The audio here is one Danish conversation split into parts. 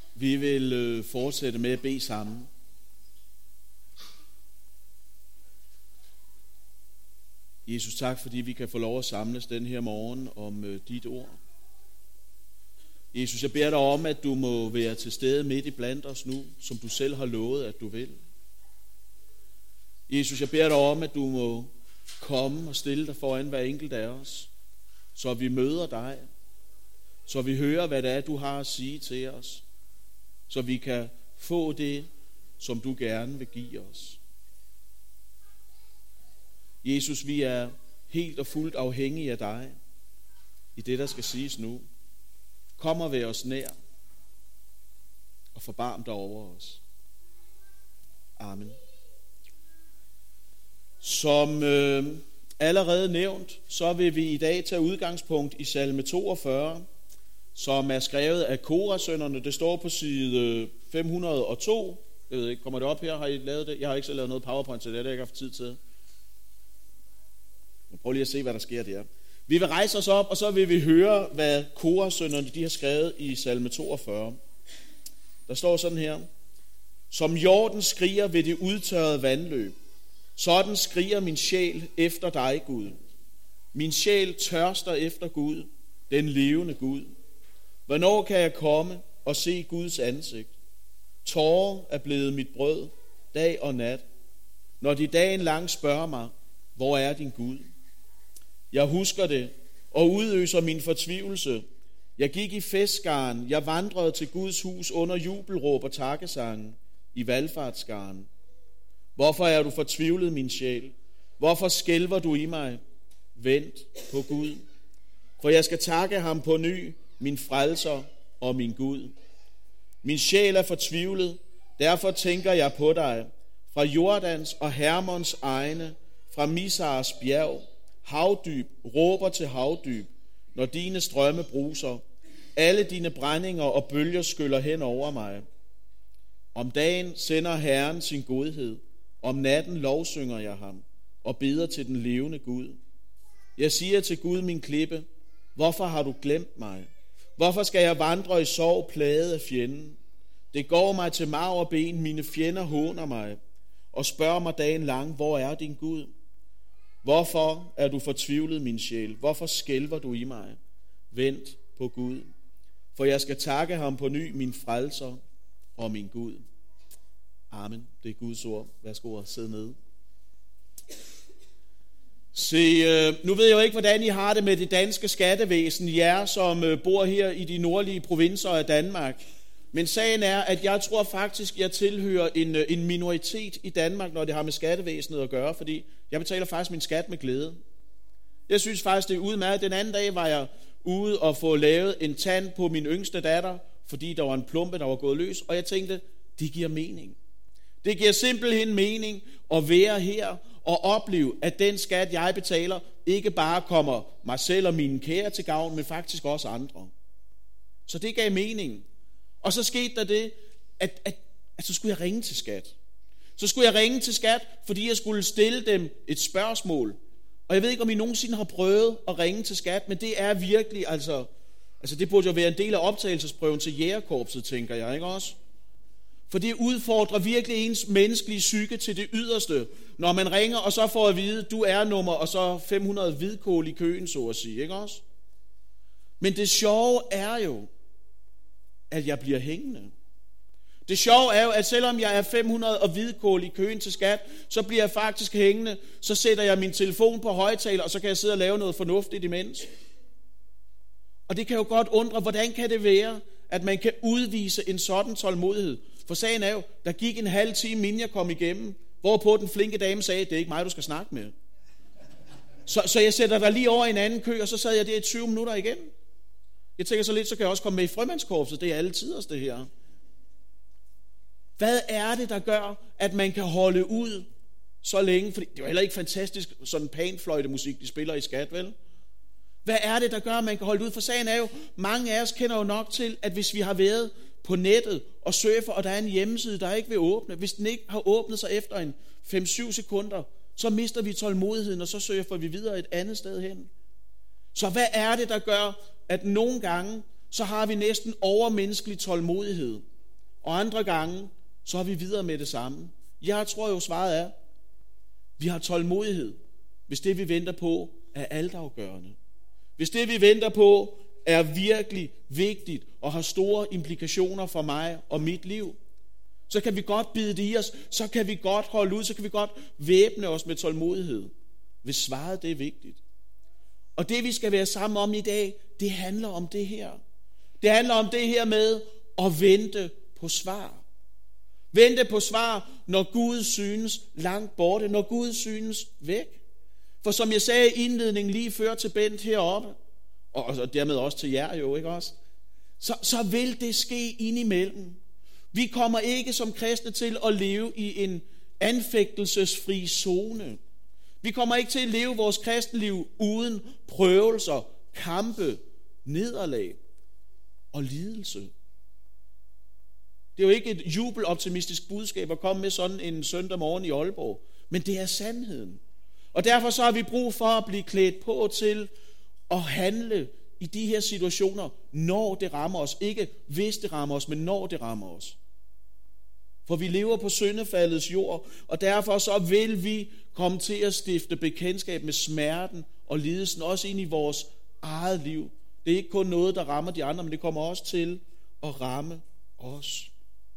Vi vil fortsætte med at bede sammen. Jesus, tak fordi vi kan få lov at samles den her morgen om dit ord. Jesus, jeg beder dig om, at du må være til stede midt i blandt os nu, som du selv har lovet, at du vil. Jesus, jeg beder dig om, at du må komme og stille dig foran hver enkelt af os, så vi møder dig, så vi hører, hvad det er, du har at sige til os, så vi kan få det, som du gerne vil give os. Jesus, vi er helt og fuldt afhængige af dig i det, der skal siges nu. Kom og vær os nær og forbarm dig over os. Amen. Som allerede nævnt, så vil vi i dag tage udgangspunkt i salme 42, som er skrevet af Korah-sønnerne. Det står på side 502. Jeg ved ikke, kommer det op her? Har I lavet det? Jeg har ikke selv lavet noget PowerPoint til det, jeg har ikke haft tid til. Prøv lige at se, hvad der sker der. Vi vil rejse os op, og så vil vi høre, hvad Korah-sønnerne de har skrevet i salme 42. Der står sådan her: Som hjorten skriger ved det udtørrede vandløb, sådan skriger min sjæl efter dig, Gud. Min sjæl tørster efter Gud, den levende Gud. Hvornår kan jeg komme og se Guds ansigt? Tårer er blevet mit brød, dag og nat, når de dagen lang spørger mig, hvor er din Gud? Jeg husker det og udøser min fortvivlelse. Jeg gik i festskaren, jeg vandrede til Guds hus under jubelråb og takkesange i valfartsskaren. Hvorfor er du fortvivlet, min sjæl? Hvorfor skælver du i mig? Vent på Gud, for jeg skal takke ham på ny, min frelser og min Gud. Min sjæl er fortvivlet, derfor tænker jeg på dig. Fra Jordans og Hermons egne, fra Misars bjerg, havdyb råber til havdyb, når dine strømme bruser. Alle dine brændinger og bølger skyller hen over mig. Om dagen sender Herren sin godhed, om natten lovsynger jeg ham og beder til den levende Gud. Jeg siger til Gud, min klippe, hvorfor har du glemt mig? Hvorfor skal jeg vandre i sorg, plaget af fjenden? Det går mig til marv og ben, mine fjender håner mig og spørger mig dagen lang, hvor er din Gud? Hvorfor er du fortvivlet, min sjæl? Hvorfor skælver du i mig? Vent på Gud, for jeg skal takke ham på ny, min frelser og min Gud. Amen. Det er Guds ord. Værsgo og sid ned. Se, nu ved jeg jo ikke, hvordan I har det med det danske skattevæsen, jer som bor her i de nordlige provinser af Danmark. Men sagen er, at jeg tror faktisk, jeg tilhører en minoritet i Danmark, når det har med skattevæsenet at gøre, fordi jeg betaler faktisk min skat med glæde. Jeg synes faktisk, det er udmærket. Den anden dag var jeg ude og få lavet en tand på min yngste datter, fordi der var en plumpe, der var gået løs, og jeg tænkte, det giver mening. Det giver simpelthen mening at være her og opleve, at den skat, jeg betaler, ikke bare kommer mig selv og mine kære til gavn, men faktisk også andre. Så det gav mening. Og så skete der det, at så skulle jeg ringe til skat. Så skulle jeg ringe til skat, fordi jeg skulle stille dem et spørgsmål. Og jeg ved ikke, om I nogensinde har prøvet at ringe til skat, men det er virkelig, altså det burde jo være en del af optagelsesprøven til jægerkorpset, tænker jeg, ikke også? For det udfordrer virkelig ens menneskelige psyke til det yderste, når man ringer, og så får at vide, du er nummer, og så 500 hvidkål i køen, så at sige, ikke også? Men det sjove er jo, at jeg bliver hængende. Det sjove er jo, at selvom jeg er 500 og hvidkål i køen til skat, så bliver jeg faktisk hængende, så sætter jeg min telefon på højtaler, og så kan jeg sidde og lave noget fornuftigt imens. Og det kan jo godt undre, hvordan kan det være, at man kan udvise en sådan tålmodighed? For sagen er jo, der gik en halv time, inden jeg kom igennem, hvorpå den flinke dame sagde, det er ikke mig, du skal snakke med. Så jeg sætter dig lige over i en anden kø, og så sad jeg der i 20 minutter igen. Jeg tænker så lidt, så kan jeg også komme med i frømandskorpset. Det er alle tiders, det her. Hvad er det, der gør, at man kan holde ud så længe? For det er jo heller ikke fantastisk, sådan panfløjtemusik, de spiller i skat, vel? Hvad er det, der gør, at man kan holde ud? For sagen er jo, mange af os kender jo nok til, at hvis vi har været på nettet og surfer, og der er en hjemmeside, der ikke vil åbne, hvis den ikke har åbnet sig efter en 5-7 sekunder, så mister vi tålmodigheden, og så surfer vi videre et andet sted hen. Så hvad er det, der gør, at nogle gange, så har vi næsten overmenneskelig tålmodighed, og andre gange, så er vi videre med det samme. Jeg tror jo, svaret er, vi har tålmodighed, hvis det vi venter på er altafgørende. Hvis det vi venter på er virkelig vigtigt og har store implikationer for mig og mit liv, så kan vi godt bide det i os, så kan vi godt holde ud, så kan vi godt væbne os med tålmodighed, hvis svaret det er vigtigt. Og det vi skal være sammen om i dag, det handler om det her. Det handler om det her med at vente på svar. Vente på svar, når Gud synes langt borte, når Gud synes væk. For som jeg sagde i indledningen lige før til Bent heroppe, og dermed også til jer jo, ikke også? Så vil det ske indimellem. Vi kommer ikke som kristne til at leve i en anfægtelsesfri zone. Vi kommer ikke til at leve vores kristenliv uden prøvelser, kampe, nederlag og lidelse. Det er jo ikke et jubeloptimistisk budskab at komme med sådan en søndag morgen i Aalborg, men det er sandheden. Og derfor så har vi brug for at blive klædt på til at handle i de her situationer, når det rammer os. Ikke hvis det rammer os, men når det rammer os. For vi lever på syndefaldets jord, og derfor så vil vi komme til at stifte bekendtskab med smerten og lidelsen, også ind i vores eget liv. Det er ikke kun noget, der rammer de andre, men det kommer også til at ramme os.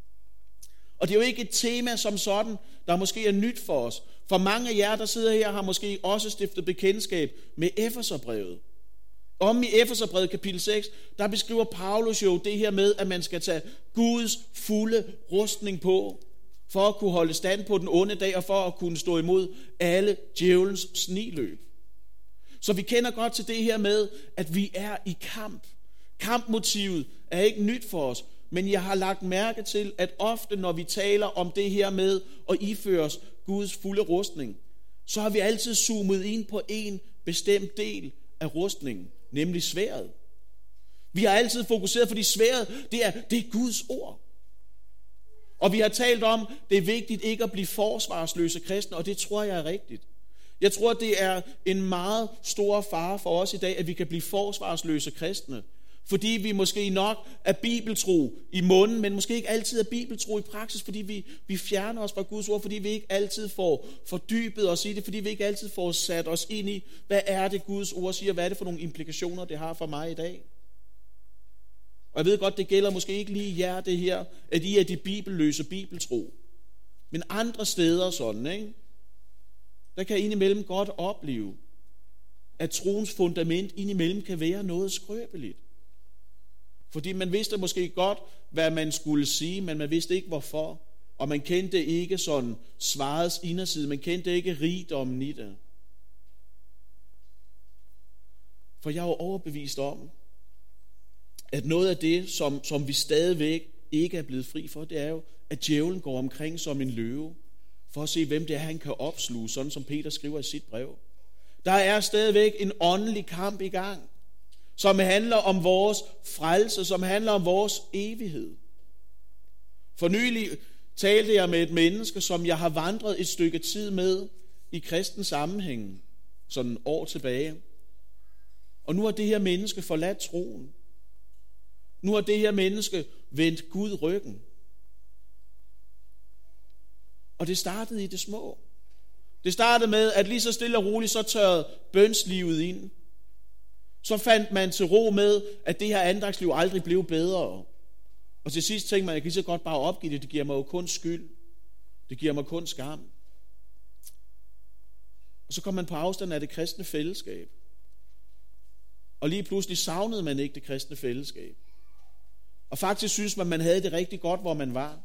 Og det er jo ikke et tema som sådan, der måske er nyt for os. For mange af jer, der sidder her, har måske også stiftet bekendtskab med Efeserbrevet. Om i Efeserbrevet kapitel 6, der beskriver Paulus jo det her med, at man skal tage Guds fulde rustning på, for at kunne holde stand på den onde dag, og for at kunne stå imod alle djævelens sniløb. Så vi kender godt til det her med, at vi er i kamp. Kampmotivet er ikke nyt for os, men jeg har lagt mærke til, at ofte når vi taler om det her med at iføre os Guds fulde rustning, så har vi altid zoomet ind på en bestemt del af rustningen, nemlig sværdet. Vi har altid fokuseret, fordi sværdet, det er Guds ord. Og vi har talt om, det er vigtigt ikke at blive forsvarsløse kristne, og det tror jeg er rigtigt. Jeg tror, det er en meget stor fare for os i dag, at vi kan blive forsvarsløse kristne. Fordi vi måske nok er bibeltro i munden, men måske ikke altid er bibeltro i praksis, fordi vi fjerner os fra Guds ord, fordi vi ikke altid får fordybet os i det, fordi vi ikke altid får sat os ind i, hvad er det Guds ord siger, hvad er det for nogle implikationer, det har for mig i dag. Og jeg ved godt, det gælder måske ikke lige jer det her, at I er de bibelløse bibeltro. Men andre steder sådan, ikke? Der kan indimellem godt opleve, at troens fundament indimellem kan være noget skrøbeligt. Fordi man vidste måske godt, hvad man skulle sige, men man vidste ikke hvorfor. Og man kendte ikke sådan svarets inderside, man kendte ikke rigdommen i det. For jeg er jo overbevist om, at noget af det, som vi stadigvæk ikke er blevet fri for, det er jo, at djævlen går omkring som en løve, for at se, hvem det er, han kan opsluge, sådan som Peter skriver i sit brev. Der er stadigvæk en åndelig kamp i gang, som handler om vores frelse, som handler om vores evighed. For nylig talte jeg med et menneske, som jeg har vandret et stykke tid med i kristen sammenhæng, sådan år tilbage. Og nu har det her menneske forladt troen. Nu har det her menneske vendt Gud ryggen. Og det startede i det små. Det startede med, at lige så stille og roligt, så tørrede bønslivet ind. Så fandt man til ro med, at det her andagsliv aldrig blev bedre. Og til sidst tænkte man, at jeg kan lige så godt bare opgive det. Det giver mig jo kun skyld. Det giver mig kun skam. Og så kom man på afstand af det kristne fællesskab. Og lige pludselig savnede man ikke det kristne fællesskab. Og faktisk synes man havde det rigtig godt, hvor man var.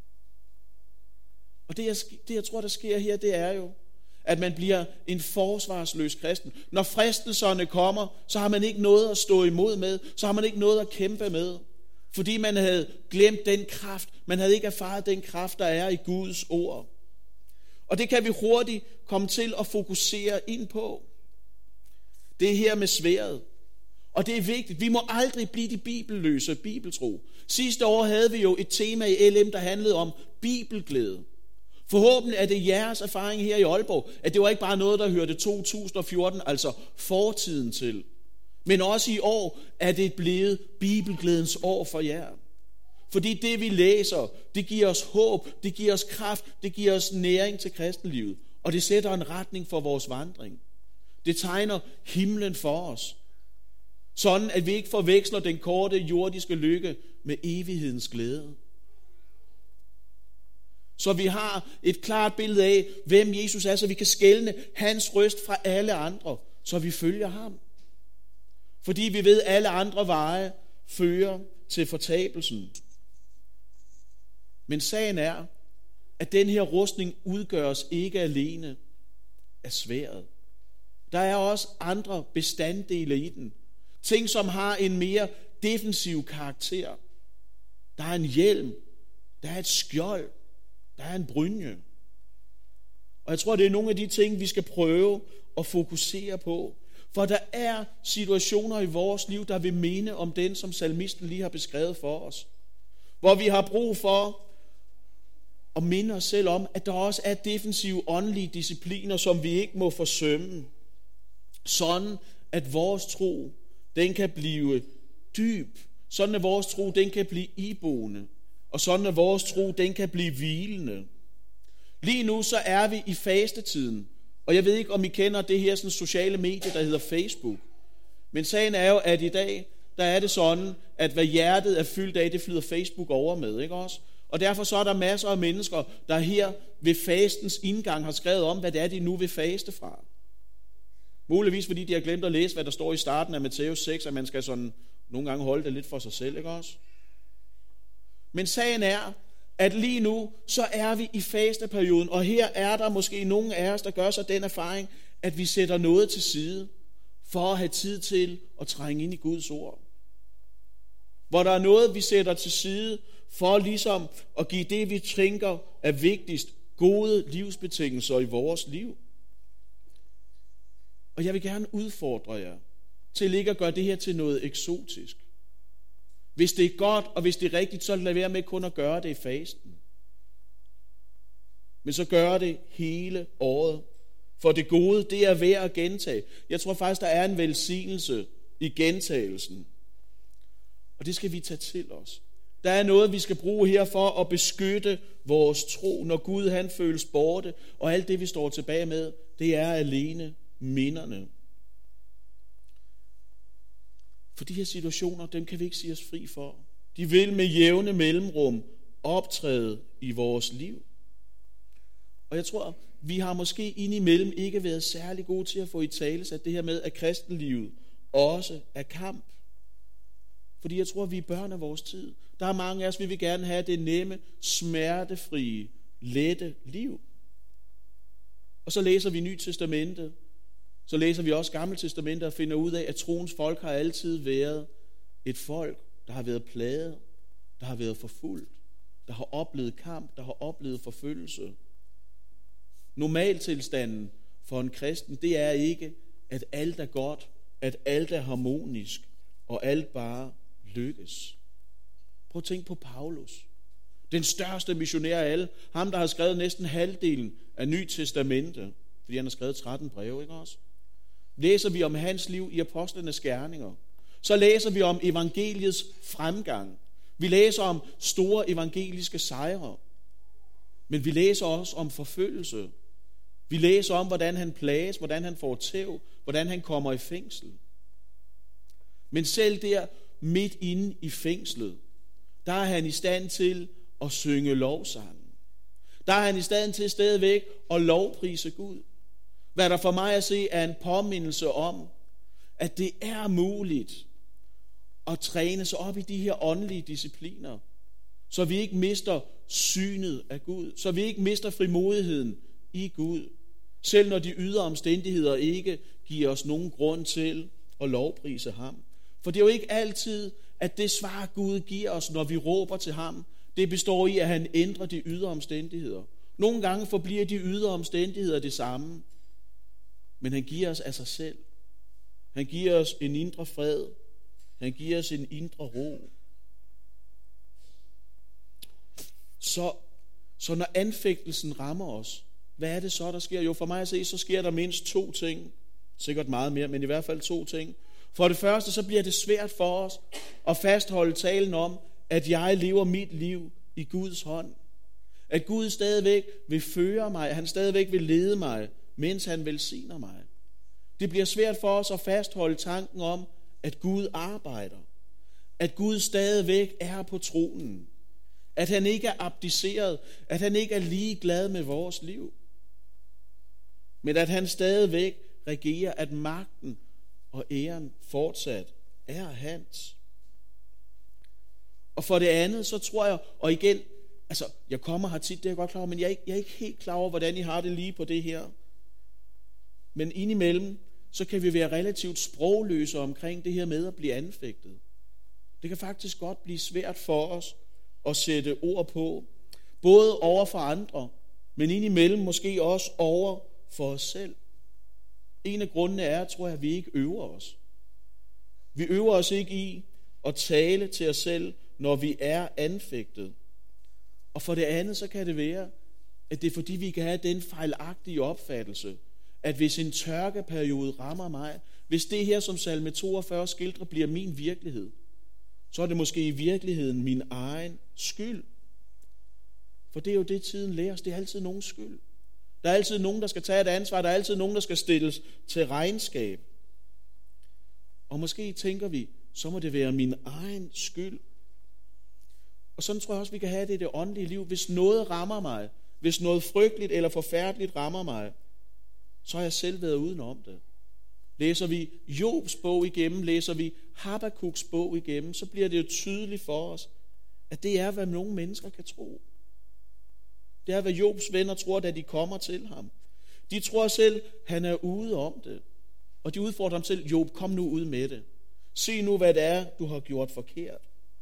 Og det jeg tror, der sker her, det er jo, at man bliver en forsvarsløs kristen. Når fristelserne kommer, så har man ikke noget at stå imod med, så har man ikke noget at kæmpe med. Fordi man havde glemt den kraft, man havde ikke erfaret den kraft, der er i Guds ord. Og det kan vi hurtigt komme til at fokusere ind på. Det her med sværdet. Og det er vigtigt. Vi må aldrig blive de bibelløse bibeltro. Sidste år havde vi jo et tema i LM, der handlede om bibelglæde. Forhåbentlig er det jeres erfaring her i Aalborg, at det var ikke bare noget, der hørte 2014, altså fortiden til. Men også i år er det blevet bibelglædens år for jer. Fordi det vi læser, det giver os håb, det giver os kraft, det giver os næring til kristenlivet. Og det sætter en retning for vores vandring. Det tegner himlen for os. Sådan at vi ikke forveksler den korte jordiske lykke med evighedens glæde. Så vi har et klart billede af, hvem Jesus er, så vi kan skelne hans røst fra alle andre, så vi følger ham. Fordi vi ved, at alle andre veje fører til fortabelsen. Men sagen er, at den her rustning udgøres ikke alene af sværdet. Der er også andre bestanddele i den. Ting, som har en mere defensiv karakter. Der er en hjelm, der er et skjold, der er en brynje. Og jeg tror, det er nogle af de ting, vi skal prøve at fokusere på. For der er situationer i vores liv, der vil minde om den, som salmisten lige har beskrevet for os. Hvor vi har brug for at minde os selv om, at der også er defensive åndelige discipliner, som vi ikke må forsømme. Sådan at vores tro, den kan blive dyb. Sådan at vores tro, den kan blive iboende. Og sådan at vores tro, den kan blive hvilende. Lige nu så er vi i fastetiden. Og jeg ved ikke, om I kender det her sådan sociale medie, der hedder Facebook. Men sagen er jo, at i dag, der er det sådan, at hvad hjertet er fyldt af, det flyder Facebook over med, ikke også? Og derfor så er der masser af mennesker, der her ved fastens indgang har skrevet om, hvad det er, de nu vil faste fra. Muligvis fordi de har glemt at læse, hvad der står i starten af Matthæus 6, at man skal sådan nogle gange holde det lidt for sig selv, ikke også? Men sagen er, at lige nu, så er vi i fasteperioden, og her er der måske nogle af os, der gør sig den erfaring, at vi sætter noget til side, for at have tid til at trænge ind i Guds ord. Hvor der er noget, vi sætter til side, for ligesom at give det, vi tænker er vigtigst, gode livsbetingelser i vores liv. Og jeg vil gerne udfordre jer til ikke at gøre det her til noget eksotisk. Hvis det er godt, og hvis det er rigtigt, så lad være med kun at gøre det i fasten. Men så gør det hele året. For det gode, det er værd at gentage. Jeg tror faktisk, der er en velsignelse i gentagelsen. Og det skal vi tage til os. Der er noget, vi skal bruge her for at beskytte vores tro, når Gud han føles borte, og alt det, vi står tilbage med, det er alene minderne. For de her situationer, dem kan vi ikke sige os fri for. De vil med jævne mellemrum optræde i vores liv. Og jeg tror, vi har måske indimellem ikke været særlig gode til at få i tale sat det her med, at kristenlivet også er kamp. Fordi jeg tror, vi er børn af vores tid. Der er mange af os, vi vil gerne have det nemme, smertefrie, lette liv. Og så læser vi Nye Testamentet. Så læser vi også Gamle Testamentet og finder ud af, at troens folk har altid været et folk, der har været plaget, der har været forfulgt, der har oplevet kamp, der har oplevet forfølgelse. Normaltilstanden for en kristen, det er ikke, at alt er godt, at alt er harmonisk, og alt bare lykkes. Prøv at tænke på Paulus. Den største missionær af alle. Ham, der har skrevet næsten halvdelen af Nye Testamentet. Fordi han har skrevet 13 breve, ikke også? Læser vi om hans liv i apostlenes gerninger. Så læser vi om evangeliets fremgang. Vi læser om store evangeliske sejre. Men vi læser også om forfølgelse. Vi læser om, hvordan han plages, hvordan han får tæv, hvordan han kommer i fængsel. Men selv der, midt inde i fængslet, der er han i stand til at synge lovsangen. Der er han i stand til stadigvæk at lovprise Gud. Hvad der for mig at se er en påmindelse om, at det er muligt at træne sig op i de her åndelige discipliner, så vi ikke mister synet af Gud, så vi ikke mister frimodigheden i Gud, selv når de ydre omstændigheder ikke giver os nogen grund til at lovprise ham. For det er jo ikke altid, at det svar Gud giver os, når vi råber til ham, det består i, at han ændrer de ydre omstændigheder. Nogle gange forbliver de ydre omstændigheder det samme, men han giver os af sig selv. Han giver os en indre fred. Han giver os en indre ro. Så når anfægtelsen rammer os, hvad er det så, der sker? Jo, for mig at se, så sker der mindst 2 ting. Sikkert meget mere, men i hvert fald 2 ting. For det første, så bliver det svært for os at fastholde talen om, at jeg lever mit liv i Guds hånd. At Gud stadigvæk vil føre mig, at han stadigvæk vil lede mig, mens han velsigner mig. Det bliver svært for os at fastholde tanken om, at Gud arbejder. At Gud stadigvæk er på tronen. At han ikke er abdiceret, at han ikke er ligeglad med vores liv. Men at han stadigvæk regerer, at magten og æren fortsat er hans. Og for det andet, så tror jeg, og igen, jeg kommer her tit, det er jeg godt klar over, men jeg er ikke helt klar over, hvordan I har det lige på det her. Men indimellem, så kan vi være relativt sprogløse omkring det her med at blive anfægtet. Det kan faktisk godt blive svært for os at sætte ord på, både over for andre, men indimellem måske også over for os selv. En af grundene er, tror jeg, at vi ikke øver os. Vi øver os ikke i at tale til os selv, når vi er anfægtet. Og for det andet, så kan det være, at det er fordi, vi kan have den fejlagtige opfattelse, at hvis en tørkeperiode rammer mig, hvis det her, som salme 42 skildrer, bliver min virkelighed, så er det måske i virkeligheden min egen skyld. For det er jo det, tiden lærer os. Det er altid nogens skyld. Der er altid nogen, der skal tage et ansvar. Der er altid nogen, der skal stilles til regnskab. Og måske tænker vi, så må det være min egen skyld. Og sådan tror jeg også, vi kan have det i det åndelige liv. Hvis noget rammer mig, hvis noget frygteligt eller forfærdeligt rammer mig, så har jeg selv været udenom det. Læser vi Jobs bog igennem, læser vi Habakuks bog igennem, så bliver det jo tydeligt for os, at det er, hvad nogle mennesker kan tro. Det er, hvad Jobs venner tror, da de kommer til ham. De tror selv, han er ude om det. Og de udfordrer ham selv, Job, kom nu ud med det. Se nu, hvad det er, du har gjort forkert.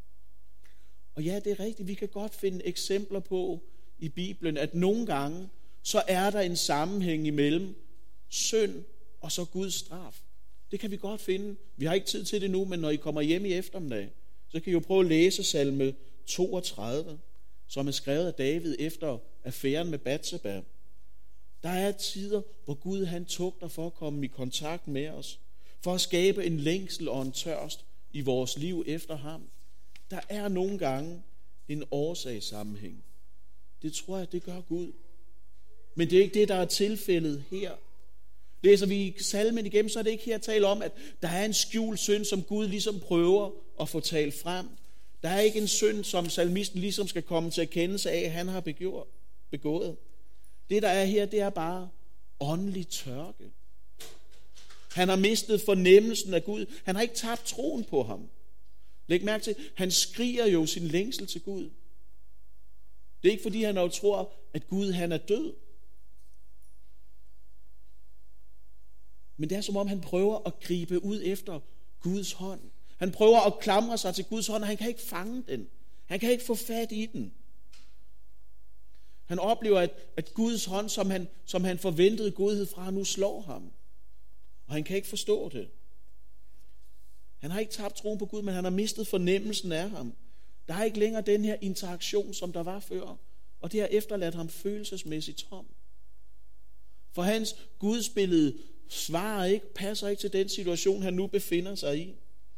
Og ja, det er rigtigt, vi kan godt finde eksempler på i Bibelen, at nogle gange, så er der en sammenhæng imellem synd og så Guds straf. Det kan vi godt finde. Vi har ikke tid til det nu, men når I kommer hjem i eftermiddag, så kan I jo prøve at læse salme 32, som er skrevet af David efter affæren med Batseba. Der er tider, hvor Gud han tugter for at komme i kontakt med os, for at skabe en længsel og en tørst i vores liv efter ham. Der er nogle gange en årsagssammenhæng. Det tror jeg, det gør Gud. Men det er ikke det, der er tilfældet her. Læser vi salmen igennem, så er det ikke her tale om, at der er en skjult synd, som Gud ligesom prøver at få talt frem. Der er ikke en synd, som salmisten ligesom skal komme til erkendelse af, at han har begået. Det, der er her, det er bare åndelig tørke. Han har mistet fornemmelsen af Gud. Han har ikke tabt troen på ham. Læg mærke til, han skriger jo sin længsel til Gud. Det er ikke fordi, han jo tror, at Gud han er død. Men det er som om, han prøver at gribe ud efter Guds hånd. Han prøver at klamre sig til Guds hånd, og han kan ikke fange den. Han kan ikke få fat i den. Han oplever, at Guds hånd, som han forventede godhed fra, nu slår ham. Og han kan ikke forstå det. Han har ikke tabt troen på Gud, men han har mistet fornemmelsen af ham. Der er ikke længere den her interaktion, som der var før. Og det har efterladt ham følelsesmæssigt tom. For hans gudsbillede svarer ikke, passer ikke til den situation, han nu befinder sig i.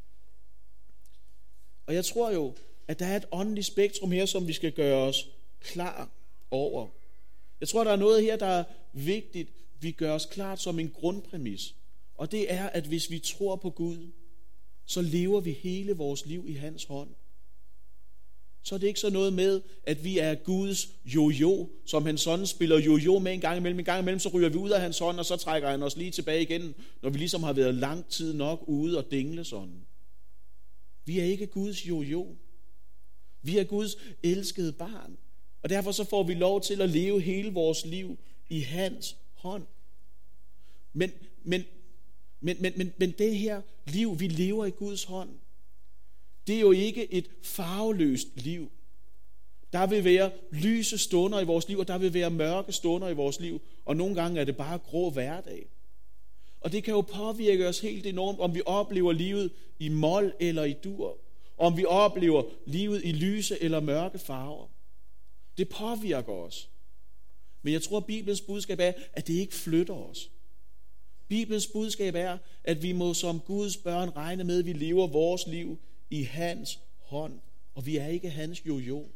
Og jeg tror jo, at der er et åndeligt spektrum her, som vi skal gøre os klar over. Jeg tror, der er noget her, der er vigtigt, vi gør os klart som en grundpræmis. Og det er, at hvis vi tror på Gud, så lever vi hele vores liv i hans hånd. Så er det ikke så noget med, at vi er Guds jojo, som han sådan spiller jojo med en gang imellem. En gang imellem, så ryger vi ud af hans hånd, og så trækker han os lige tilbage igen, når vi ligesom har været lang tid nok ude og dingle sådan. Vi er ikke Guds jojo. Vi er Guds elskede barn. Og derfor så får vi lov til at leve hele vores liv i hans hånd. Men det her liv, vi lever i Guds hånd, det er jo ikke et farveløst liv. Der vil være lyse stunder i vores liv, og der vil være mørke stunder i vores liv, og nogle gange er det bare grå hverdag. Og det kan jo påvirke os helt enormt, om vi oplever livet i mol eller i dur, om vi oplever livet i lyse eller mørke farver. Det påvirker os. Men jeg tror, at Bibelens budskab er, at det ikke flytter os. Bibelens budskab er, at vi må som Guds børn regne med, at vi lever vores liv i hans hånd, og vi er ikke hans jojo.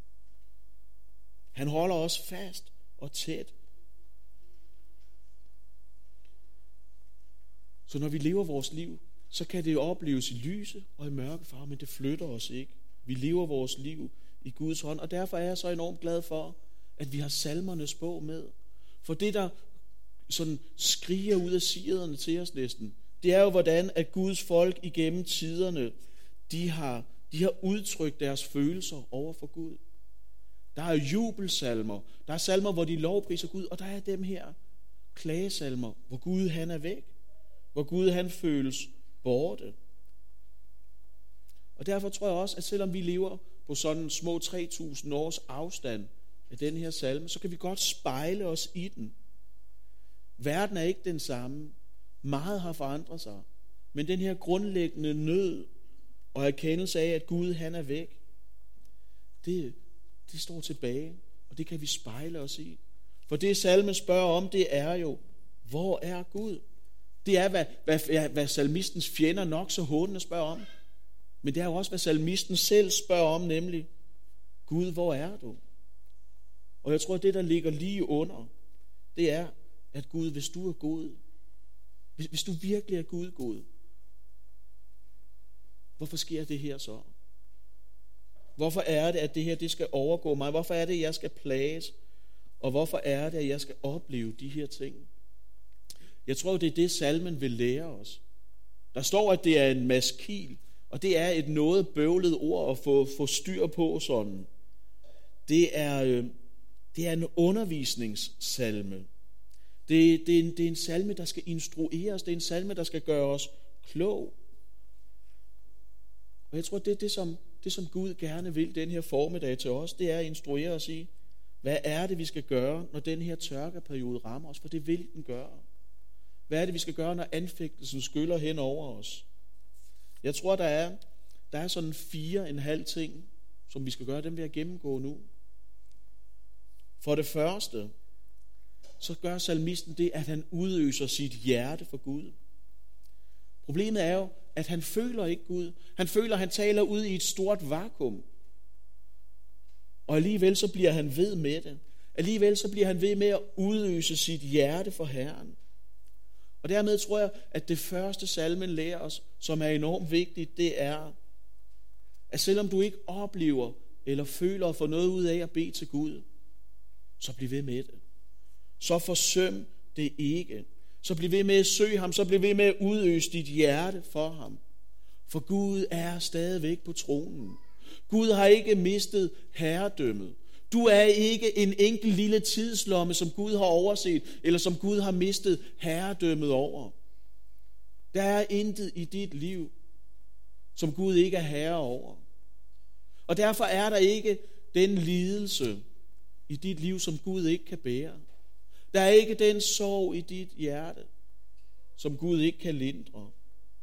Han holder os fast og tæt. Så når vi lever vores liv, så kan det opleves i lyse og i mørke farver, men det flytter os ikke. Vi lever vores liv i Guds hånd, og derfor er jeg så enormt glad for, at vi har salmernes bog med. For det, der sådan skriger ud af siderne til os næsten, det er jo, hvordan at Guds folk igennem tiderne, de har udtrykt deres følelser over for Gud. Der er jubelsalmer, der er salmer, hvor de lovpriser Gud, og der er dem her klagesalmer, hvor Gud han er væk, hvor Gud han føles borte. Og derfor tror jeg også, at selvom vi lever på sådan små 3.000 års afstand af den her salme, så kan vi godt spejle os i den. Verden er ikke den samme. Meget har forandret sig. Men den her grundlæggende nød og erkendelse af, at Gud han er væk, det står tilbage, og det kan vi spejle os i. For det salmen spørger om, det er jo, hvor er Gud? Det er, hvad salmistens fjender nok så hånende spørger om. Men det er jo også, hvad salmisten selv spørger om, nemlig, Gud, hvor er du? Og jeg tror, at det, der ligger lige under, det er, at Gud, hvis du er god, hvis du virkelig er Gud god, hvorfor sker det her så? Hvorfor er det, at det her det skal overgå mig? Hvorfor er det, at jeg skal plages? Og hvorfor er det, at jeg skal opleve de her ting? Jeg tror, det er det, salmen vil lære os. Der står, at det er en maskil, og det er et noget bøvlet ord at få styr på sådan. Det er en undervisningssalme. Det er en salme, der skal instruere os. Det er en salme, der skal gøre os klog. Og jeg tror, det er det, som Gud gerne vil den her formiddag til os, det er at instruere os i, hvad er det, vi skal gøre, når den her tørkeperiode rammer os, for det vil den gøre. Hvad er det, vi skal gøre, når anfægtelsen skyller hen over os? Jeg tror, der er sådan 4,5 ting, som vi skal gøre, dem vil jeg gennemgå nu. For det første, så gør salmisten det, at han udøser sit hjerte for Gud. Problemet er jo, at han føler ikke Gud. Han føler, at han taler ud i et stort vakuum. Og alligevel så bliver han ved med det. Alligevel så bliver han ved med at udøse sit hjerte for Herren. Og dermed tror jeg, at det første salmen lærer os, som er enormt vigtigt, det er, at selvom du ikke oplever eller føler at få noget ud af at bede til Gud, så bliv ved med det. Så forsøm det ikke. Så bliv ved med at søge ham, så bliv ved med at udøse dit hjerte for ham. For Gud er stadigvæk på tronen. Gud har ikke mistet herredømmet. Du er ikke en enkelt lille tidslomme, som Gud har overset, eller som Gud har mistet herredømmet over. Der er intet i dit liv, som Gud ikke er herre over. Og derfor er der ikke den lidelse i dit liv, som Gud ikke kan bære. Der er ikke den sorg i dit hjerte, som Gud ikke kan lindre.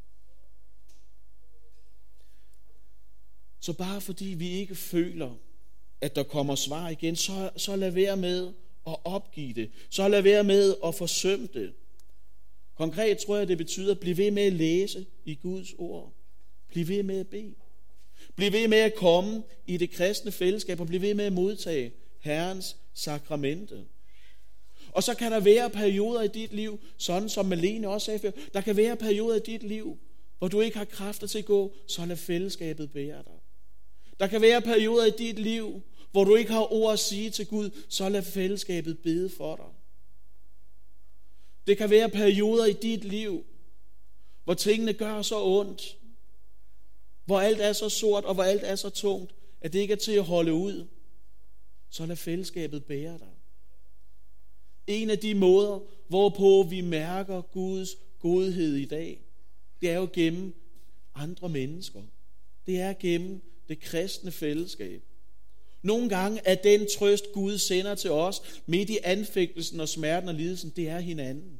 Så bare fordi vi ikke føler, at der kommer svar igen, så lad være med at opgive det. Så lad være med at forsømme det. Konkret tror jeg, det betyder, at blive ved med at læse i Guds ord. Bliv ved med at bede. Bliv ved med at komme i det kristne fællesskab, og bliv ved med at modtage Herrens sakramente. Og så kan der være perioder i dit liv, sådan som Malene også sagde før, der kan være perioder i dit liv, hvor du ikke har kræfter til at gå, så lad fællesskabet bære dig. Der kan være perioder i dit liv, hvor du ikke har ord at sige til Gud, så lad fællesskabet bede for dig. Det kan være perioder i dit liv, hvor tingene gør så ondt, hvor alt er så sort og hvor alt er så tungt, at det ikke er til at holde ud, så lad fællesskabet bære dig. En af de måder, hvorpå vi mærker Guds godhed i dag, det er jo gennem andre mennesker. Det er gennem det kristne fællesskab. Nogle gange er den trøst, Gud sender til os midt i anfægtelsen og smerten og lidelsen, det er hinanden.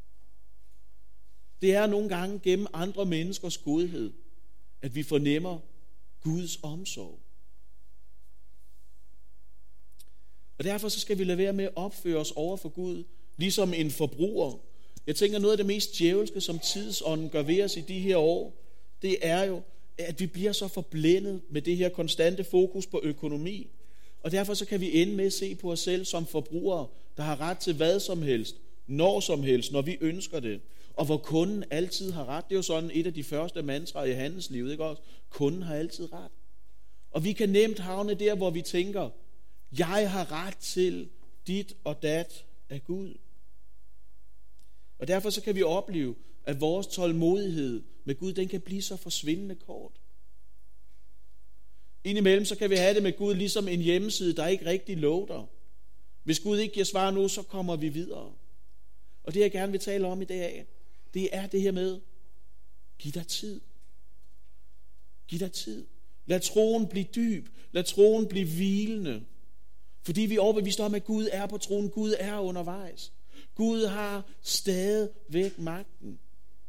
Det er nogle gange gennem andre menneskers godhed, at vi fornemmer Guds omsorg. Og derfor så skal vi lade være med at opføre os over for Gud, ligesom en forbruger. Jeg tænker, noget af det mest djævelske, som tidsånden gør ved os i de her år, det er jo, at vi bliver så forblændet med det her konstante fokus på økonomi. Og derfor så kan vi ende med at se på os selv som forbrugere, der har ret til hvad som helst, når som helst, når vi ønsker det. Og hvor kunden altid har ret. Det er jo sådan et af de første mantraer i handelslivet, ikke også? Kunden har altid ret. Og vi kan nemt havne der, hvor vi tænker, jeg har ret til dit og dat af Gud. Og derfor så kan vi opleve, at vores tålmodighed med Gud, den kan blive så forsvindende kort. Indimellem så kan vi have det med Gud ligesom en hjemmeside, der ikke rigtig loader. Hvis Gud ikke giver svar nu, så kommer vi videre. Og det jeg gerne vil tale om i dag, det er det her med, giv dig tid. Giv dig tid. Lad troen blive dyb. Lad troen blive hvilende. Fordi vi er overbevist om, at Gud er på tronen. Gud er undervejs. Gud har stadigvæk magten.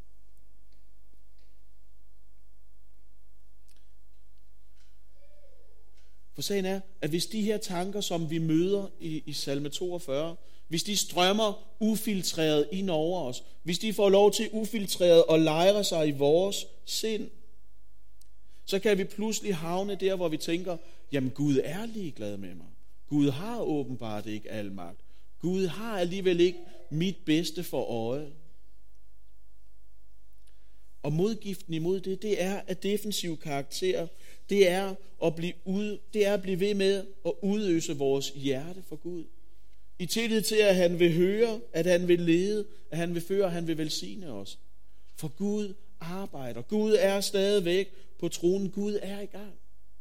For sagen er, at hvis de her tanker, som vi møder i salme 42, hvis de strømmer ufiltreret ind over os, hvis de får lov til ufiltreret at lejre sig i vores sind, så kan vi pludselig havne der, hvor vi tænker, jamen Gud er ligeglad med mig. Gud har åbenbart ikke al magt. Gud har alligevel ikke mit bedste for øje. Og modgiften imod det er af defensiv karakter. Det er at blive ved med at udøse vores hjerte for Gud. I tillid til, at han vil høre, at han vil lede, at han vil føre, at han vil velsigne os. For Gud arbejder. Gud er stadigvæk på tronen. Gud er i gang.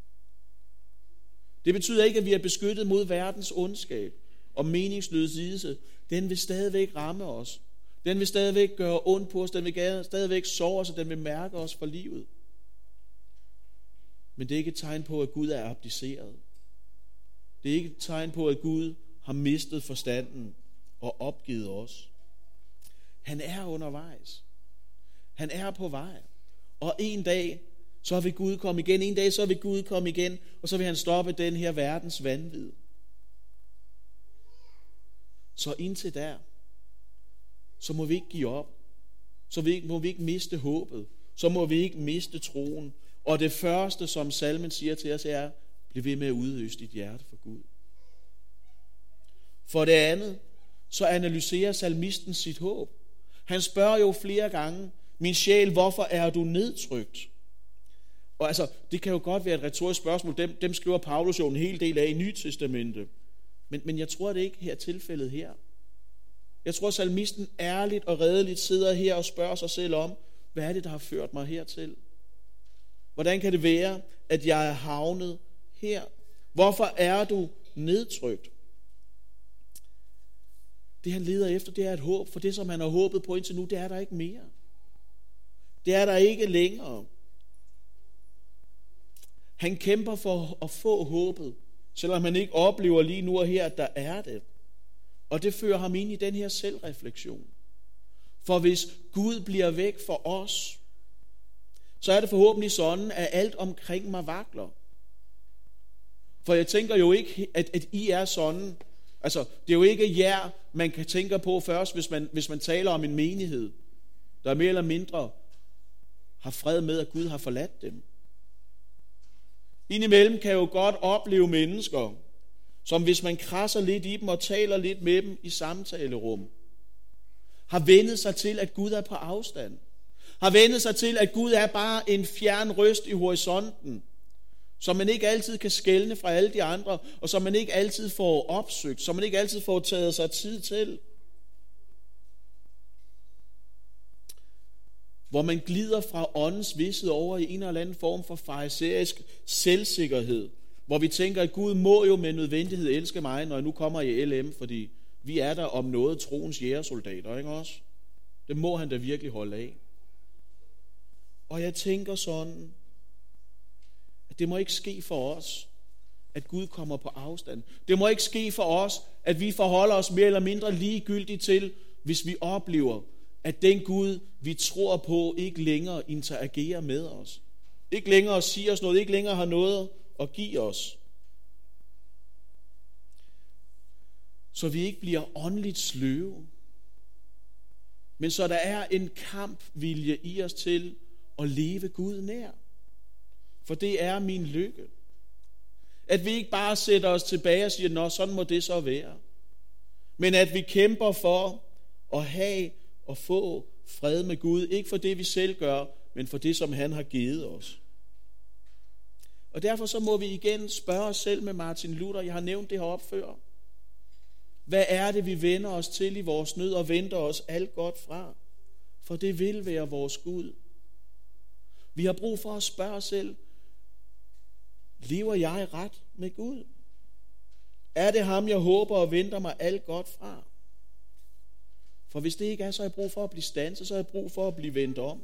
Det betyder ikke, at vi er beskyttet mod verdens ondskab og meningsløs lidelse. Den vil stadigvæk ramme os. Den vil stadigvæk gøre ondt på os. Den vil stadigvæk såre os, og den vil mærke os for livet. Men det er ikke et tegn på, at Gud er abdiceret. Det er ikke et tegn på, at Gud har mistet forstanden og opgivet os. Han er undervejs. Han er på vej. Og en dag, så vil Gud komme igen. En dag, så vil Gud komme igen, og så vil han stoppe den her verdens vanvid. Så indtil der, så må vi ikke give op. Så må vi ikke miste håbet. Så må vi ikke miste troen. Og det første, som salmen siger til os, er, bliv ved med at udøse dit hjerte for Gud. For det andet, så analyserer salmisten sit håb. Han spørger jo flere gange, min sjæl, hvorfor er du nedtrykt? Og altså, det kan jo godt være et retorisk spørgsmål. Dem skriver Paulus jo en hel del af i Nye Testamente. Men jeg tror det ikke her tilfældet her. Jeg tror, salmisten ærligt og redeligt sidder her og spørger sig selv om, hvad er det, der har ført mig hertil? Hvordan kan det være, at jeg er havnet her? Hvorfor er du nedtrykt? Det han leder efter, det er et håb, for det som han har håbet på indtil nu, det er der ikke mere. Det er der ikke længere. Han kæmper for at få håbet, selvom han ikke oplever lige nu og her, at der er det. Og det fører ham ind i den her selvreflektion. For hvis Gud bliver væk for os, så er det forhåbentlig sådan, at alt omkring mig vakler. For jeg tænker jo ikke, at I er sådan. Altså, det er jo ikke jer, man kan tænke på først, hvis man taler om en menighed, der mere eller mindre har fred med, at Gud har forladt dem. Indimellem kan jeg jo godt opleve mennesker, som hvis man krasser lidt i dem og taler lidt med dem i samtalerum, har vendet sig til, at Gud er på afstand. Har vendet sig til, at Gud er bare en fjern røst i horisonten, som man ikke altid kan skelne fra alle de andre, og som man ikke altid får opsøgt, som man ikke altid får taget sig tid til. Hvor man glider fra åndens vished over i en eller anden form for farisæisk selvsikkerhed, hvor vi tænker, at Gud må jo med nødvendighed elske mig, når jeg nu kommer i LM, fordi vi er der om noget troens jægersoldater, ikke også? Det må han da virkelig holde af. Og jeg tænker sådan, at det må ikke ske for os, at Gud kommer på afstand. Det må ikke ske for os, at vi forholder os mere eller mindre ligegyldigt til, hvis vi oplever, at den Gud, vi tror på, ikke længere interagerer med os. Ikke længere siger os noget, ikke længere har noget at give os. Så vi ikke bliver åndeligt sløve, men så der er en kampvilje i os til at leve Gud nær. For det er min lykke. At vi ikke bare sætter os tilbage og siger, nå, sådan må det så være. Men at vi kæmper for at have og få fred med Gud. Ikke for det, vi selv gør, men for det, som han har givet os. Og derfor så må vi igen spørge os selv med Martin Luther. Jeg har nævnt det heroppe før. Hvad er det, vi vender os til i vores nød og venter os alt godt fra? For det vil være vores Gud. Vi har brug for at spørge os selv, lever jeg ret med Gud? Er det ham, jeg håber og venter mig alt godt fra? For hvis det ikke er, så har jeg brug for at blive standset, så har jeg brug for at blive vendt om.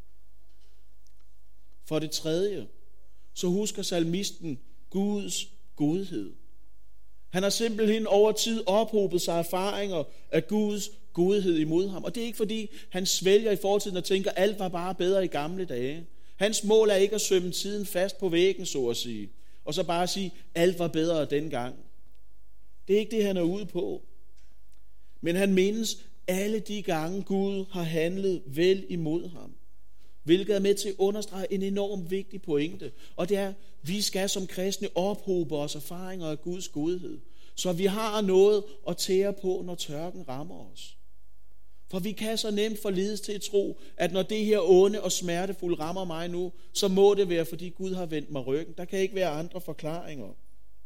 For det tredje, så husker salmisten Guds godhed. Han har simpelthen over tid ophobet sig erfaringer af Guds godhed imod ham. Og det er ikke fordi, han svælger i fortiden og tænker, at alt var bare bedre i gamle dage. Hans mål er ikke at sømme tiden fast på væggen, så at sige. Og så bare sige, at alt var bedre dengang. Det er ikke det, han er ude på. Men han mindes alle de gange, Gud har handlet vel imod ham. Hvilket er med til at understrege en enormt vigtig pointe. Og det er, at vi skal som kristne ophobe os erfaringer af Guds godhed. Så vi har noget at tære på, når tørken rammer os. For vi kan så nemt forledes til at tro, at når det her onde og smertefulde rammer mig nu, så må det være, fordi Gud har vendt mig ryggen. Der kan ikke være andre forklaringer.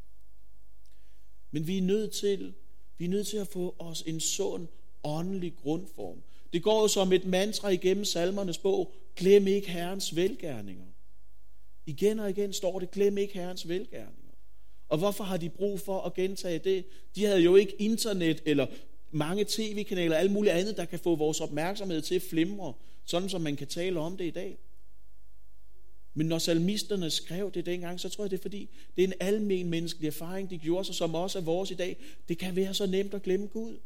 Men vi er nødt til at få os en sund åndelig grundform. Det går jo som et mantra igennem salmernes bog, glem ikke Herrens velgerninger. Igen og igen står det, glem ikke Herrens velgerninger. Og hvorfor har de brug for at gentage det? De havde jo ikke internet eller mange tv-kanaler og alt muligt andet, der kan få vores opmærksomhed til at flimre, sådan som man kan tale om det i dag. Men når salmisterne skrev det dengang, så tror jeg, det er fordi, det er en almen menneskelig erfaring, de gjorde sig, som også er vores i dag. Det kan være så nemt at glemme Gud.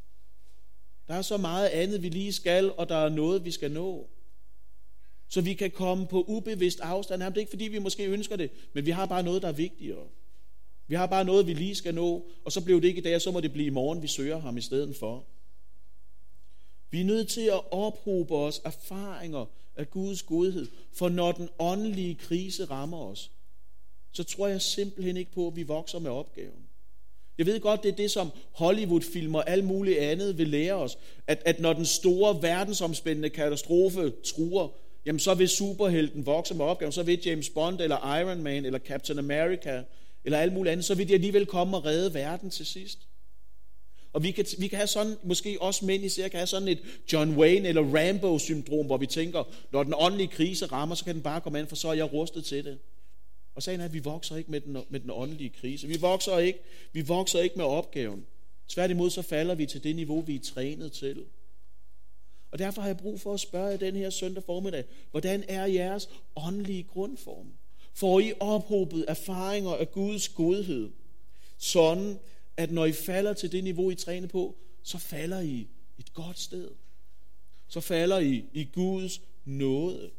Der er så meget andet, vi lige skal, og der er noget, vi skal nå. Så vi kan komme på ubevidst afstand. Det er ikke fordi, vi måske ønsker det, men vi har bare noget, der er vigtigere. Vi har bare noget, vi lige skal nå, og så blev det ikke i dag, og så må det blive i morgen, vi søger ham i stedet for. Vi er nødt til at ophobe os erfaringer af Guds godhed, for når den åndelige krise rammer os, så tror jeg simpelthen ikke på, at vi vokser med opgaven. Jeg ved godt, det er det, som Hollywood-film og alt muligt andet vil lære os, at når den store verdensomspændende katastrofe truer, jamen så vil superhelten vokse med opgaven, så vil James Bond eller Iron Man eller Captain America eller alt muligt andet, så vil de alligevel komme og redde verden til sidst. Og vi kan have sådan, måske også mænd især, kan have sådan et John Wayne eller Rambo-syndrom, hvor vi tænker, når den åndelige krise rammer, så kan den bare komme an, for så er jeg rustet til det. Og sagen er, at vi vokser ikke med den åndelige krise. Vi vokser ikke med opgaven. Tværtimod så falder vi til det niveau, vi er trænet til. Og derfor har jeg brug for at spørge jer den her søndag formiddag, hvordan er jeres åndelige grundform? Får I ophobet erfaringer af Guds godhed, sådan at når I falder til det niveau, I træner på, så falder I et godt sted. Så falder I Guds nåde.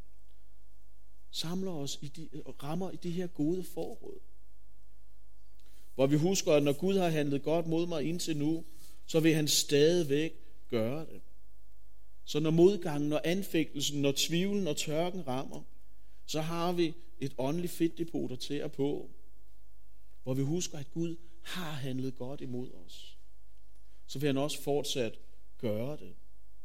Samler os rammer i det her gode forråd. Hvor vi husker, at når Gud har handlet godt mod mig indtil nu, så vil han stadigvæk gøre det. Så når modgangen, når anfægtelsen, når tvivlen og tørken rammer, så har vi et åndeligt fedtdepot der tærer på, hvor vi husker, at Gud har handlet godt imod os. Så vil han også fortsat gøre det.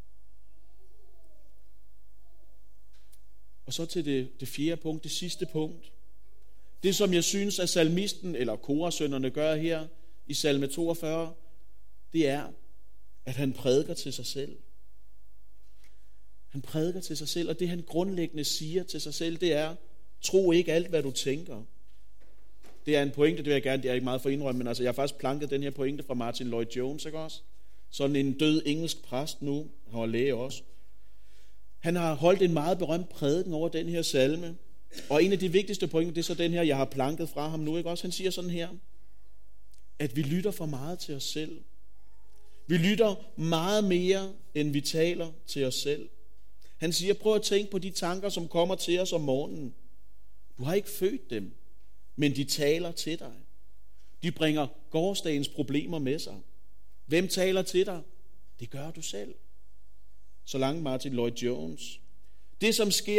Og så til det fjerde punkt, det sidste punkt. Det, som jeg synes, at salmisten, eller korasønnerne gør her i salme 42, det er, at han prædiker til sig selv. Han prædiker til sig selv, og det han grundlæggende siger til sig selv, det er, tro ikke alt, hvad du tænker. Det er en pointe, det vil jeg gerne, det er ikke meget for indrømme, men altså, jeg har faktisk planket den her pointe fra Martin Lloyd Jones, ikke også? Sådan en død engelsk præst nu, han var læge også. Han har holdt en meget berømt prædiken over den her salme, og en af de vigtigste pointer, det er så den her, jeg har planket fra ham nu, ikke også? Han siger sådan her, at vi lytter for meget til os selv. Vi lytter meget mere, end vi taler til os selv. Han siger, prøv at tænke på de tanker, som kommer til os om morgenen. Du har ikke født dem, men de taler til dig. De bringer gårsdagens problemer med sig. Hvem taler til dig? Det gør du selv. Så langt Martin Lloyd Jones. Det, som sker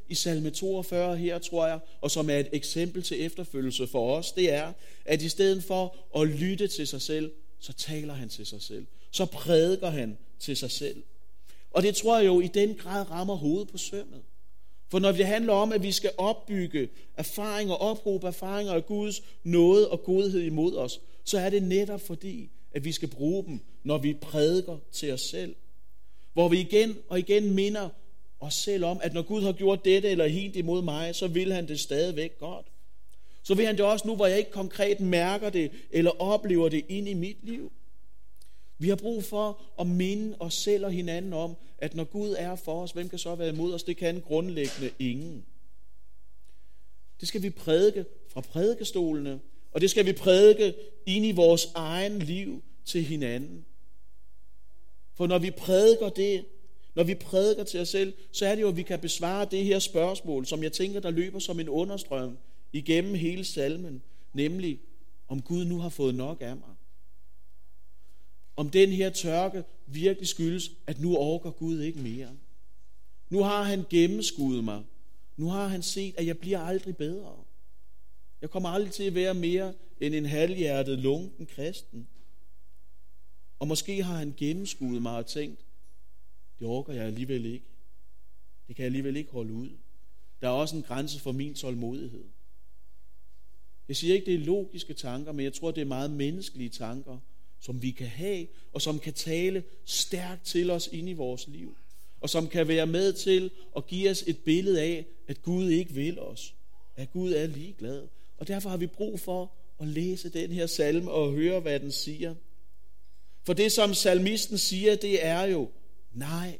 i salme 42 her, tror jeg, og som er et eksempel til efterfølgelse for os, det er, at i stedet for at lytte til sig selv, så taler han til sig selv. Så prædiker han til sig selv. Og det tror jeg jo i den grad rammer hovedet på sømmet. For når det handler om, at vi skal opbygge erfaringer, ophobe erfaringer af Guds nåde og godhed imod os, så er det netop fordi, at vi skal bruge dem, når vi prædiker til os selv. Hvor vi igen og igen minder os selv om, at når Gud har gjort dette eller helt imod mig, så vil han det stadigvæk godt. Så vil han det også nu, hvor jeg ikke konkret mærker det eller oplever det ind i mit liv. Vi har brug for at minde os selv og hinanden om, at når Gud er for os, hvem kan så være imod os? Det kan grundlæggende ingen. Det skal vi prædike fra prædikestolene, og det skal vi prædike ind i vores egen liv til hinanden. For når vi prædiker det, når vi prædiker til os selv, så er det jo, at vi kan besvare det her spørgsmål, som jeg tænker, der løber som en understrøm igennem hele salmen, nemlig om Gud nu har fået nok af mig. Om den her tørke virkelig skyldes, at nu orker Gud ikke mere. Nu har han gennemskuet mig. Nu har han set, at jeg bliver aldrig bedre. Jeg kommer aldrig til at være mere end en halvhjertet, lunken kristen. Og måske har han gennemskuet mig og tænkt, det orker jeg alligevel ikke. Det kan jeg alligevel ikke holde ud. Der er også en grænse for min tålmodighed. Jeg siger ikke, det er logiske tanker, men jeg tror, det er meget menneskelige tanker, som vi kan have, og som kan tale stærkt til os ind i vores liv. Og som kan være med til at give os et billede af, at Gud ikke vil os. At Gud er ligeglad. Og derfor har vi brug for at læse den her salme og høre, hvad den siger. For det, som salmisten siger, det er jo, nej,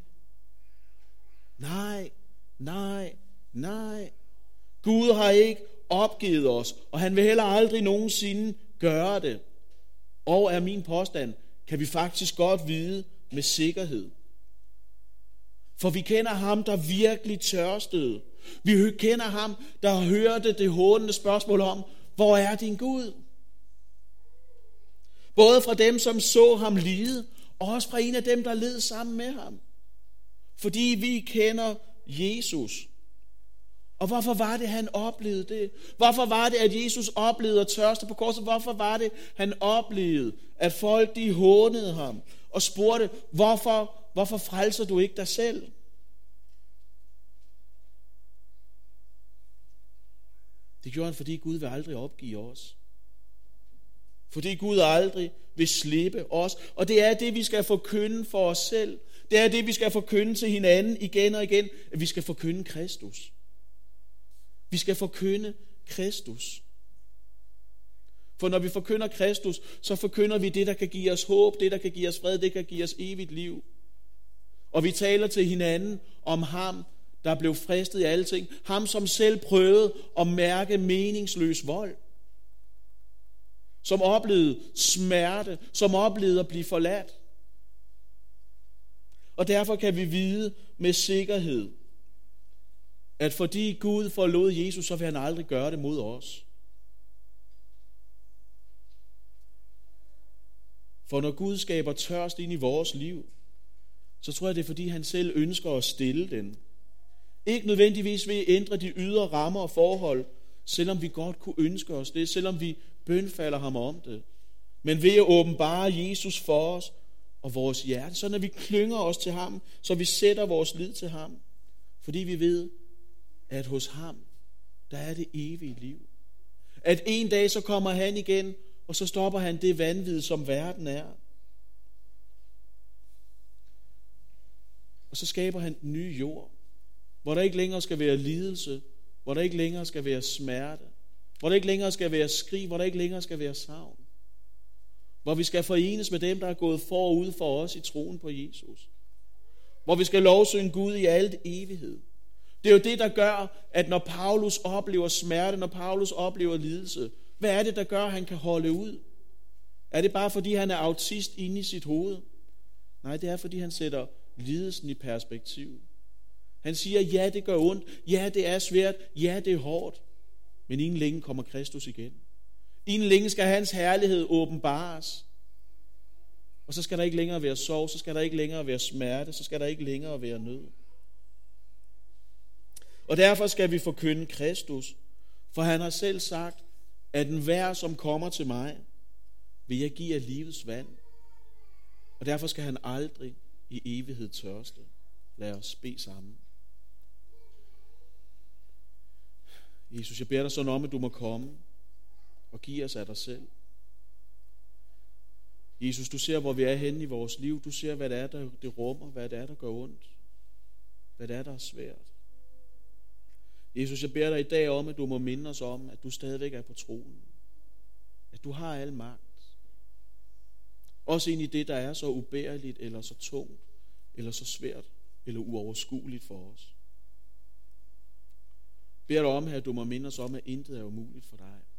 nej, nej, nej. Gud har ikke opgivet os, og han vil heller aldrig nogensinde gøre det. Og er min påstand, kan vi faktisk godt vide med sikkerhed. For vi kender ham, der virkelig tørstede. Vi kender ham, der hørte det hånende spørgsmål om, hvor er din Gud? Både fra dem, som så ham lide, og også fra en af dem, der led sammen med ham. Fordi vi kender Jesus. Og hvorfor var det, han oplevede det? Hvorfor var det, at Jesus oplevede at tørste på korset? Hvorfor var det, han oplevede, at folk de hånede ham og spurgte, hvorfor frelser du ikke dig selv? Det gjorde han, fordi Gud vil aldrig opgive os. Fordi Gud aldrig vil slippe os. Og det er det, vi skal forkynde for os selv. Det er det, vi skal forkynde til hinanden igen og igen. At vi skal forkynde Kristus. Vi skal forkynde Kristus. For når vi forkynder Kristus, så forkynder vi det, der kan give os håb, det, der kan give os fred, det kan give os evigt liv. Og vi taler til hinanden om ham, der blev fristet i alle ting. Ham, som selv prøvede at mærke meningsløs vold. Som oplevede smerte, som oplevede at blive forladt. Og derfor kan vi vide med sikkerhed, at fordi Gud forlod Jesus, så vil han aldrig gøre det mod os. For når Gud skaber tørst ind i vores liv, så tror jeg, det er fordi han selv ønsker at stille den. Ikke nødvendigvis ved at ændre de ydre rammer og forhold, selvom vi godt kunne ønske os det, selvom vi bønfalder ham om det. Men ved at åbenbare Jesus for os og vores hjerte, så når vi klynger os til ham, så vi sætter vores lid til ham. Fordi vi ved, at hos ham, der er det evige liv. At en dag så kommer han igen, og så stopper han det vanvid, som verden er. Og så skaber han den nye jord, hvor der ikke længere skal være lidelse, hvor der ikke længere skal være smerte, hvor der ikke længere skal være skrig, hvor der ikke længere skal være savn. Hvor vi skal forenes med dem, der er gået forud for os i troen på Jesus. Hvor vi skal lovsynge Gud i alt evighed. Det er jo det, der gør, at når Paulus oplever smerte, når Paulus oplever lidelse, hvad er det, der gør, at han kan holde ud? Er det bare, fordi han er autist inde i sit hoved? Nej, det er, fordi han sætter lidelsen i perspektiv. Han siger, ja, det gør ondt, ja, det er svært, ja, det er hårdt. Men inden længe kommer Kristus igen. Inden længe skal hans herlighed åbenbares. Og så skal der ikke længere være sorg, så skal der ikke længere være smerte, så skal der ikke længere være nød. Og derfor skal vi forkynde Kristus, for han har selv sagt, at enhver, som kommer til mig, vil jeg give af livets vand. Og derfor skal han aldrig i evighed tørste. Lad os bede sammen. Jesus, jeg beder dig sådan om, at du må komme og give os af dig selv. Jesus, du ser, hvor vi er henne i vores liv. Du ser, hvad det er, det rummer, hvad det er, der gør ondt. Hvad det er, der er svært. Jesus, jeg beder dig i dag om, at du må minde os om, at du stadigvæk er på tronen. At du har al magt. Også ind i det, der er så ubærligt, eller så tungt, eller så svært, eller uoverskueligt for os. Jeg beder dig om, at du må minde os om, at intet er umuligt for dig.